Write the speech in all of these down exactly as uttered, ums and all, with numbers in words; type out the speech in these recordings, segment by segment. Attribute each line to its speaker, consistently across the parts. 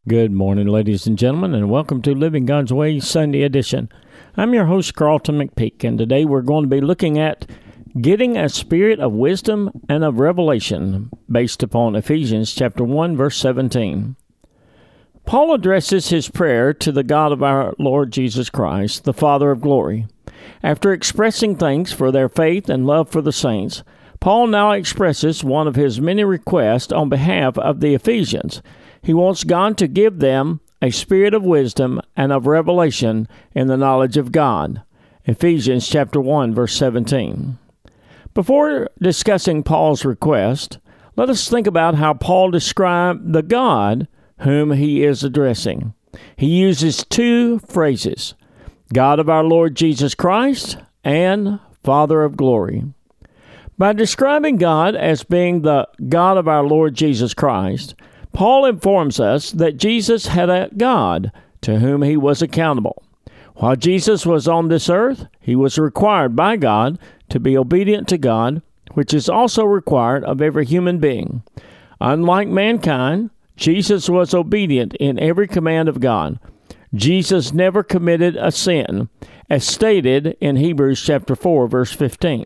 Speaker 1: Good morning, ladies and gentlemen, and welcome to Living God's Way Sunday edition. I'm your host, Carlton McPeak, and today we're going to be looking at getting a spirit of wisdom and of revelation based upon Ephesians chapter one, verse seventeen. Paul addresses his prayer to the God of our Lord Jesus Christ, the Father of glory. After expressing thanks for their faith and love for the saints, Paul now expresses one of his many requests on behalf of the Ephesians. He wants God to give them a spirit of wisdom and of revelation in the knowledge of God. Ephesians chapter one, verse seventeen. Before discussing Paul's request, let us think about how Paul described the God whom he is addressing. He uses two phrases, God of our Lord Jesus Christ and Father of glory. By describing God as being the God of our Lord Jesus Christ, Paul informs us that Jesus had a God to whom he was accountable. While Jesus was on this earth, he was required by God to be obedient to God, which is also required of every human being. Unlike mankind, Jesus was obedient in every command of God. Jesus never committed a sin, as stated in Hebrews chapter four, verse fifteen.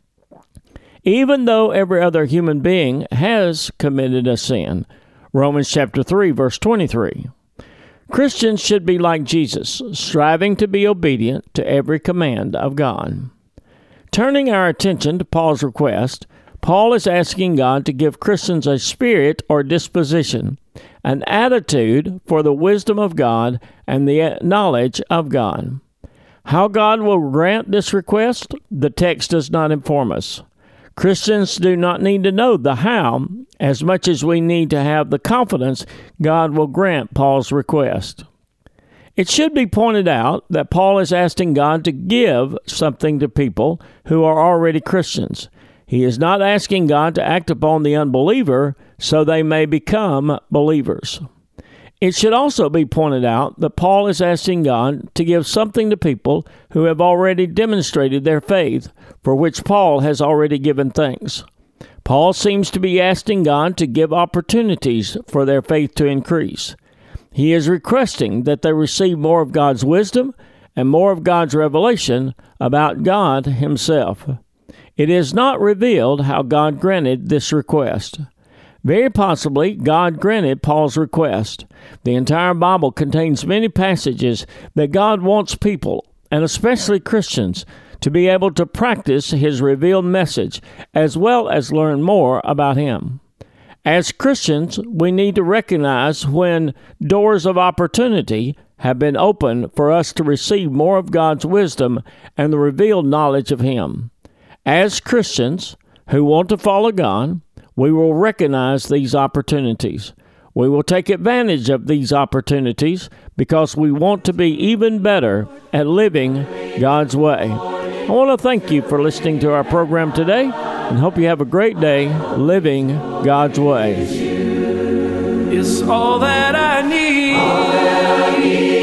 Speaker 1: Even though every other human being has committed a sin, Romans chapter three, verse twenty-three. Christians should be like Jesus, striving to be obedient to every command of God. Turning our attention to Paul's request, Paul is asking God to give Christians a spirit or disposition, an attitude for the wisdom of God and the knowledge of God. How God will grant this request, the text does not inform us. Christians do not need to know the how as much as we need to have the confidence God will grant Paul's request. It should be pointed out that Paul is asking God to give something to people who are already Christians. He is not asking God to act upon the unbeliever so they may become believers. It should also be pointed out that Paul is asking God to give something to people who have already demonstrated their faith, for which Paul has already given thanks. Paul seems to be asking God to give opportunities for their faith to increase. He is requesting that they receive more of God's wisdom and more of God's revelation about God himself. It is not revealed how God granted this request. Very possibly, God granted Paul's request. The entire Bible contains many passages that God wants people, and especially Christians, to be able to practice his revealed message, as well as learn more about him. As Christians, we need to recognize when doors of opportunity have been opened for us to receive more of God's wisdom and the revealed knowledge of him. As Christians who want to follow God, we will recognize these opportunities. We will take advantage of these opportunities because we want to be even better at living God's way. I want to thank you for listening to our program today and hope you have a great day living God's way.
Speaker 2: It's all that I need. All that I need.